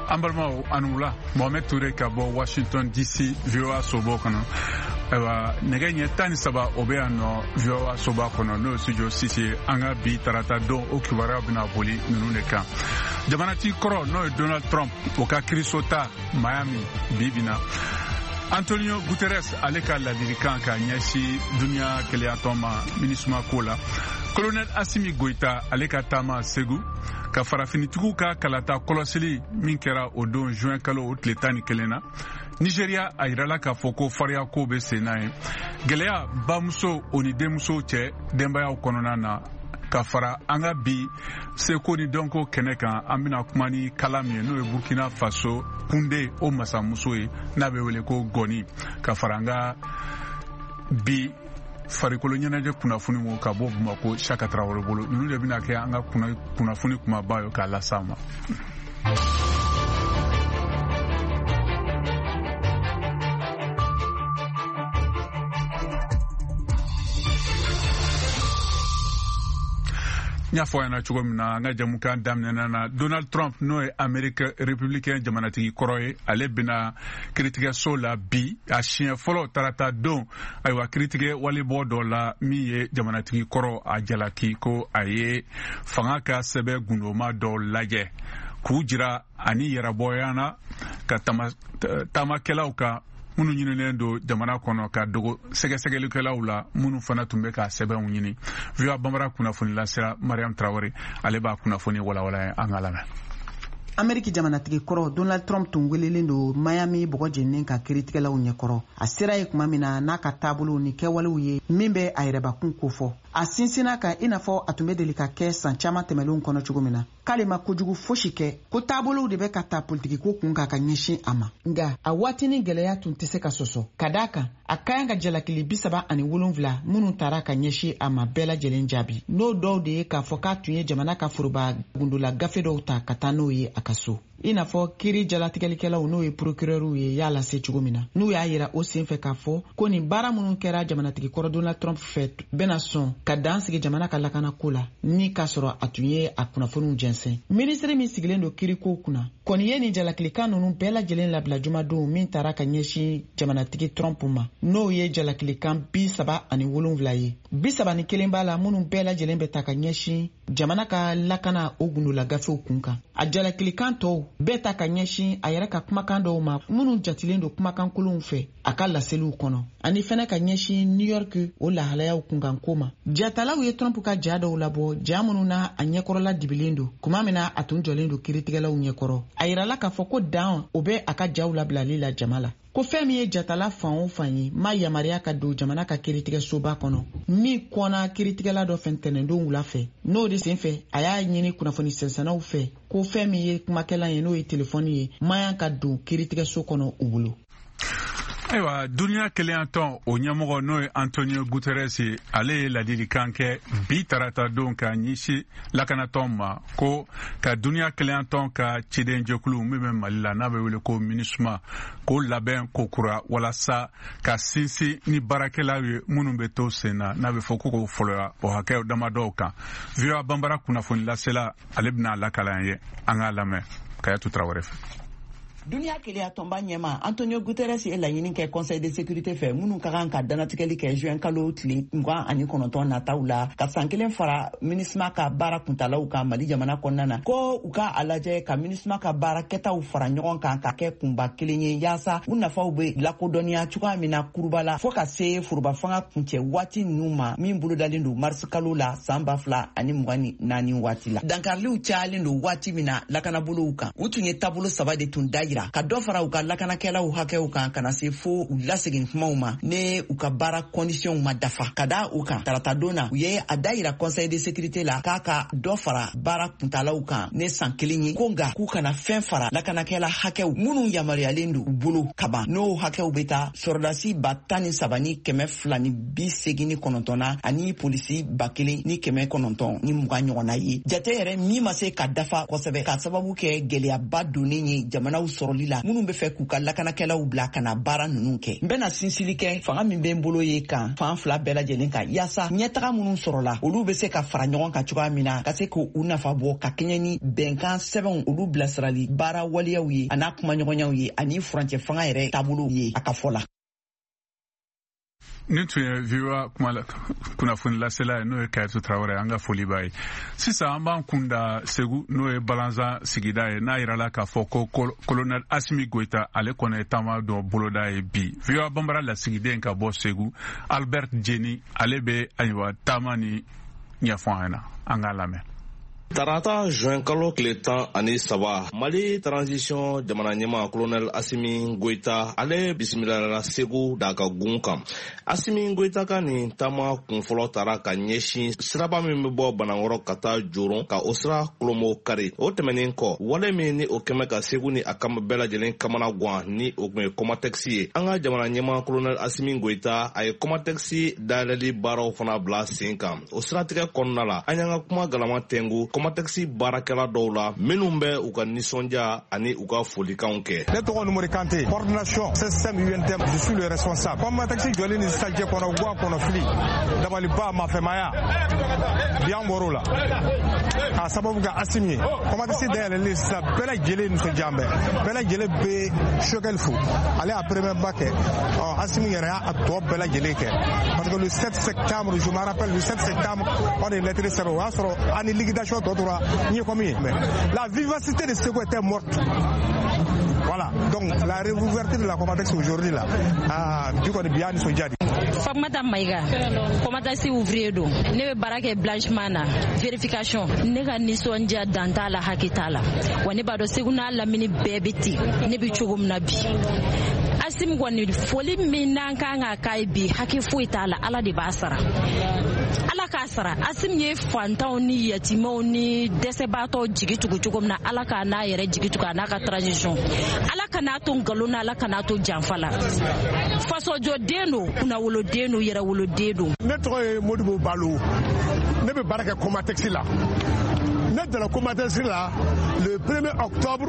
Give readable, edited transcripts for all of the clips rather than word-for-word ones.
Ambalma Anula, Mohamed Touré Kabo, Washington DC, VOA Sobokono. Nege nye tani saba obeano VOA Sobokono, no studio sisi, anga bi tarata don okibara bina boli nuneka. Jamanati koro no Donald Trump, oka Krisota, Miami, bibina. Antonio Guterres, aleka la dirikanka nyeshi dunia kele atoma minisma kola. Colonel Assimi Goïta aleka tama segu. Ka farafinitigiw ka kalata kɔlɔsili min kɛra o don juin kalo o tile 11 na Nigeria a yirala k'a fɔ ko fariya ko bɛ sen n'a ye gɛlɛya bamuso o ni denmuso cɛ denbayaw kɔnɔna na ka fara an ka bi seko ni dɔnko kɛnɛ kan an bɛna kuma ni kala min ye n'o ye Burkina Faso kunde o masamuso ye n'a bɛ wele ko Goni ka fara an ka bi farikolo ɲɛnajɛ kunnafoni mo ka bɔ Bamako Chaka Traoré bolo ninnu de bɛna kɛ an ka kunnafoni kumaba ye k'a las'a ma. N y'a fɔ yana cogo min na an ka jamukan daminɛna na Donald Trump n'o ye Amérique républicain jamanatigi kɔrɔ ye ale bɛna kiiritigɛso la bi a siɲɛ fɔlɔ tarata don ayiwa kiiritigɛ walibɔ dɔ la min ye jamanatigi kɔrɔ a jalaki ko a ye fanga ka sɛbɛ gundoma dɔ lajɛ k'u jira ani yɛrɛbɔyana ka taamakɛlaw kan minnu ɲininen don jamana kɔnɔ ka dogo sɛgɛsɛgɛlikɛlaw la minnu fana tun bɛ ka sɛbɛnw ɲini VOA Bambara kunnafoni lasira Mariam Traoré ale b'a kunnafoni walawala an ka lamɛn. Ameriki jamanatigi kɔrɔ Donald Trump tun welelen don Miami bɔgɔ jeninen ka kiiritigɛlaw ɲɛkɔrɔ a sera ye kuma min na n'a ka taabolo ni kɛwalew ye min bɛ a yɛrɛbakun kofɔ a sinsinna ka i n'a fɔ a tun bɛ deli ka kɛ san caman tɛmɛlenw kɔnɔ cogo min na k'ale ma kojugu fosi kɛ ko taabolow de bɛ ka taa politikiko kun ka ɲɛsin a ma nga a waati ni gɛlɛya tun tɛ se ka sɔsɔ ka d'a kan a ka yan ka jalakili 37 minnu taara ka ɲɛsin a ma bɛɛ lajɛlen jaabi n'o dɔw de ye k'a fɔ k'a tun ye jamana ka foroba gundola gafe dɔw ta ka taa n'o ye a ka so i n'a fɔ kiiri jalatigɛlikɛlaw n'o ye procureur ye y'a lase cogo min na n'u y'a yira o senfɛ k'a fɔ ko nin baara minnu kɛra jamanatigi kɔrɔ Donald Trump fɛ bɛna sɔn ka dan sigi jamana ka lakana ko la ni k'a sɔrɔ a tun ye a kunnafoniw jɛnsɛn minisiri min sigilen don kiiriko kunna kɔni ye nin jalakilikan ninnu bɛɛ lajɛlen labila jumadon min taara ka ɲɛsin jamanatigi Trump ma n'o ye jalakilikan 37 ye 31 b'a la minnu bɛɛ lajɛlen bɛ ta ka ɲɛsin jamana ka lakana o gundola gafew kun kan a jalakilikan tɔw bɛɛ ta ka ɲɛsin a yɛrɛ ka kumakan dɔw ma minnu jatilen don kumakan kolonw fɛ a ka laseliw kɔnɔ ani fɛnɛ ka ɲɛsin New York o lahalayaw kunkan ko ma jatalaw ye Trump ka ja dɔw labɔ ja minnu na a ɲɛkɔrɔla dibilen don kuma min na a tun jɔlen don kiiritigɛlaw ɲɛkɔrɔ a yirala k'a fɔ ko dan o bɛ a ka jaw labilali la jama la ko fɛn min ye jatala fan o fan ye ma yamariya ka don jamana ka kiiritigɛsoba kɔnɔ min kɔnna kiiritigɛla dɔ fɛn tɛnɛndon wula fɛ n'o de senfɛ a y'a ɲini kunnafoni sɛnsɛnnaw fɛ ko fɛn min ye kumakɛlan ye n'o ye telefɔni ye mayan ka don kiiritigɛso kɔnɔ u bolo. Ayiwa duniya kelen tɔn o ɲɛmɔgɔ n'o ye Antonio Guterres ale ye ladilikan kɛ bi tarata don ka ɲɛsin lakanatɔn ma ko ka duniya kelen tɔn ka ciden jɛkulu min bɛ Mali la n'a bɛ wele ko MINUSMA k'o labɛn ko kura walasa ka sinsin ni baarakɛlaw ye minnu bɛ to sen na n'a bɛ fɔ ko k'o fɔlɔya o hakɛ damadɔw kan VOA Bambara kunnafoni lasela ale bɛna lakalan ye an k'a lamɛn Kayatu Traoré fɛ. Duniya keleya tɔnba ɲɛma Antonio Guterres ye laɲini kɛ Conseil de sécurité fɛ minnu ka kan ka danatigɛli kɛ juin kalo tile 29 nataw la ka san kelen fara MINUSMA ka baara kuntalaw kan Mali jamana kɔnɔna na ko u ka a lajɛ ka MINUSMA ka baara kɛtaw fara ɲɔgɔn kan ka kɛ kunba kelen ye yaasa u nafaw bɛ lakodɔnniya cogoya min na kuruba la fo ka se foroba fanga kuncɛ waati ninnu ma min bolodalen don mars kalo la san 2024 waati la dankariliw cayalen don waati min na lakanabolow kan u tun ye taabolo 3 de tun da ka dɔ fara u ka lakanakɛlaw hakɛw kan kana se fo u lasegin kumaw ma ne u ka baara kɔndisiyɔnw ma dafa ka da u kan tarata don na u ye a da yira Conseil de sécurité la k'a ka dɔ fara baara kuntalaw kan ne san kelen ye ko nga k'u kana fɛn fara lakanakɛla hakɛw minnu yamaruyalen don u bolo kaban n'o hakɛw bɛ taa sɔrɔdasi 13,289 na ani polisi 1,920 ɲɔgɔn na ye jate yɛrɛ min ma se ka dafa kosɛbɛ ka sababu kɛ gɛlɛyaba donnen ye jamanaw sɔrɔ sɔrɔli la minnu be fɛ k'u ka lakanakɛlaw bila kana baara ninnu kɛ. N bena sinsili kɛ fanga min be n bolo ye kan fan fila bɛɛ lajɛlen kan yaasa ɲɛtaga minnu sɔrɔla olu be se ka fara ɲɔgɔn kan cogoya min na ka se k'u nafa bɔ ka kɛɲɛ ni bɛnkan sɛbɛnw olu bilasirali baara waleyaw ye a n'a kumaɲɔgɔnyaw ye ani furancɛ fanga yɛrɛ taabolo ye a ka fɔ la. Nin tun ye VOA kunnafoni lasela ye n'o ye Kayitu Tarawele an ka foli b'a ye. Sisan an b'an kun da Segu n'o ye Balanzan sigida ye n'a yirala k'a fɔ ko Colonel Asimi Goita ale kɔni ye taama dɔ boloda ye bi. VOA Banbara lasigiden ka bɔ Segu Albert Jeni ale bɛ ayiwa taama ni ɲɛfɔ an ɲɛna an k'a lamɛn. Tarata juin kalo tile 13 Mali transition jamana ɲɛma Colonel Asimi Goita ale bisimilayara Segu da ka gun kan. Asimi Goita ka nin taama kunfɔlɔ tara ka ɲɛsin siraba min bɛ bɔ Banankɔrɔ ka taa Joron ka o sira Kolomo kari. O tɛmɛnen kɔ wale min ni o kɛmɛ ka Segu ni a kama bɛɛ lajɛlen kamana guan ni o tun ye Comatex ye. An ka jamana ɲɛma Colonel Asimi Goita a ye Comatex dayɛlɛli baaraw fana bila sen kan. O siratigɛ kɔnɔna la an y'an ka kuma galama tɛngu Comatex baarakɛla dɔw la minnu bɛ u ka nisɔndiya ani u ka folikanw kɛ. Ne tɔgɔ Numori Kante, coordination système UNTM, je suis le responsable. Comatex jɔlen ni sajɛ kɔnɔ guwa kɔnɔ fili dabaliba mafɛmaya biyan bɔr'o la a sababu ka Asimi ye. Comatex dayɛlɛlen sisan bɛɛ lajɛlen nisɔndiya bɛɛ lajɛlen bɛ Choguel fo ale a premier ba kɛ Asimi yɛrɛ y'a tɔ bɛɛ lajɛlen kɛ parce que le 7 septembre je me rappelle le 7 septembre on est lettre sɛbɛn o y'a sɔrɔ ani liquidation tɔ tora ɲɛ kɔmi ye mais la vivacité de Segu était morte. Voilà, donc la réouverture de la Comatex aujourd'hui là, du coup, bien nisɔndiya de. Famata Maïga, Comatex ouvrier don, ne bɛ baara kɛ blanchiment na, vérification, ne ka nisɔndiya dan t'a la hakɛ t'a la, wa ne b'a dɔn Segu n'a lamini bɛɛ bɛ ten, ne bɛ cogo min na bi. Asimi kɔni foli min n'an kan ka k'a ye bi hakɛ foyi t'a la, Ala de b'a sara. Ala k'a sara. Asimi ye fantanw ni yatimɛw ni dɛsɛbaatɔw jigi tugu cogo min na, Ala k'a n'a yɛrɛ jigi tugu a n'a ka transition. Ala kan'a to nkalon na, Ala kan'a to janfa la. Fasojɔden don, kunnawoloden don, yɛrɛwoloden don. Ne tɔgɔ ye Modibo Balo. Ne bɛ baara kɛ Comatex la. Ne donna Comatex la le 1er octobre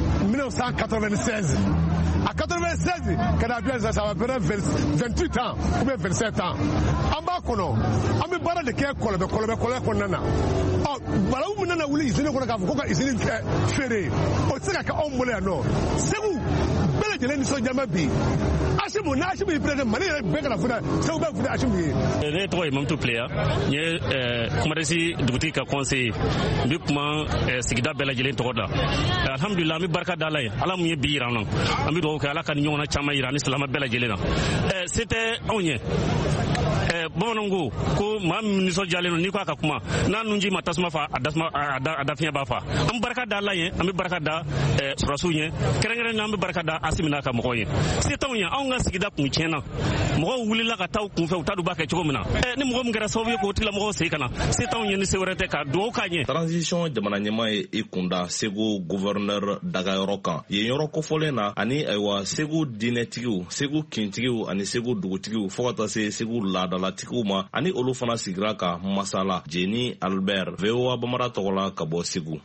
1996. À 96, ça va faire 28 ans ou bien 27 ans. En bas, on a parlé de quel colonne qu'on a. Oh, voilà où on a voulu ici, on a ici ferré. On sait qu'on voulait non. C'est où? Belle de l'émission Yamabi. Achimou, Nachimou, il prend Mané, Béka la Fouda, c'est où Béka Achimou. Les trois même tout player. Il Comatex douté qu'à conseiller. Depuis Sigida Bella Gelin Toda. Alhamdulillah, mi barka dalay. Allah mouye biran. Ami do ka ala kan ñona chama irani salama bela jelena. C'était onye. Bonongo ko mam ni so jaleno ni ko aka kuma na nunji matasma fa adafia ba fa am barka da la yen am barka da rasulye kerengere na am barka da asimina ka mo yen c'est tawnya on nga sigida ku chena mo wuli la ka taw ku fe utadu ba ka choko mina ni mo ngara so ye ko tila mo se kana c'est tawnya ni sewerete ka do ka nye transition jamana nyama e ikunda Segu gouverneur daga yorokan ye yoroko folena ani aywa Segu dinetigiw Segu kintigiw ani Segu dugutigiw fokata se Segu ladala tikuma ani olu fana sigira ka masala Jeni Albert VOA Bamara togola ka bɔ Segu.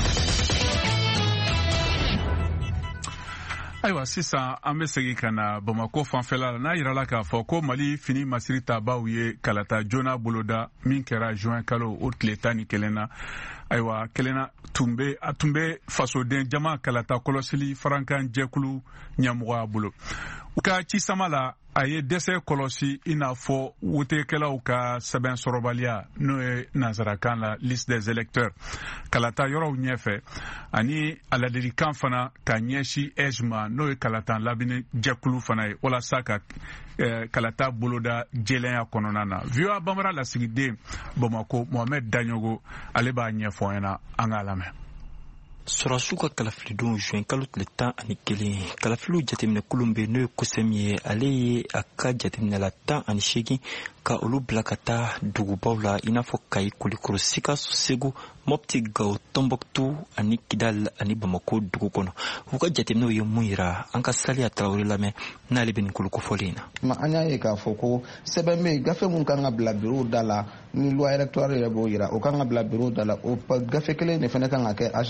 Ayiwa sisan an bɛ segin ka na Bamako fanfɛla la n'a yirala k'a fɔ ko Mali fini masiri tabaw ye kalata joona boloda min kɛra juin kalo o tile 11 na. Ayiwa kelenna tun bɛ fasoden jama kalata kɔlɔsili farankan jɛkulu ɲɛmɔgɔ bolo. U ka cisama la a ye dɛsɛ kɔlɔsi i n'a fɔ wotekɛlaw ka sɛbɛn sɔrɔbaliya n'o ye nanzarakan la liste des électeurs kalata yɔrɔw ɲɛfɛ ani a ladilikan fana ka ɲɛsi EJMA n'o ye kalatan labini jɛkulu fana ye walasa ka kalata boloda jɛlɛnya kɔnɔna na. VOA Banbara lasigiden Bamako Mohamed Daɲogo ale b'a ɲɛfɔ ɲɛna an k'a lamɛn. Surasiw ka kalafilidenw juin kalo tile 11 kalafiliw jateminɛ kulun bɛ n'o ye kosɛm ye ale ye a ka jateminɛla 18 ka olu bila ka taa dugubaw la i n'a fɔ Kayi, Kulikoro, Sikaso, Segu, Mopti, Gao, Tombouctou ani Kidal ani Bamako dugu kɔnɔ. U ka jateminɛw ye mun yira an ka Saliya Tarawele lamɛn n'ale bɛ nin kolokofɔlen na. An y'a ye k'a fɔ ko sɛbɛn bɛ yen gafe mun kan ka bila bureau da la ni loi électorale yɛrɛ b'o yira o kan ka bila bureau da la o gafe kelen de fana kan ka kɛ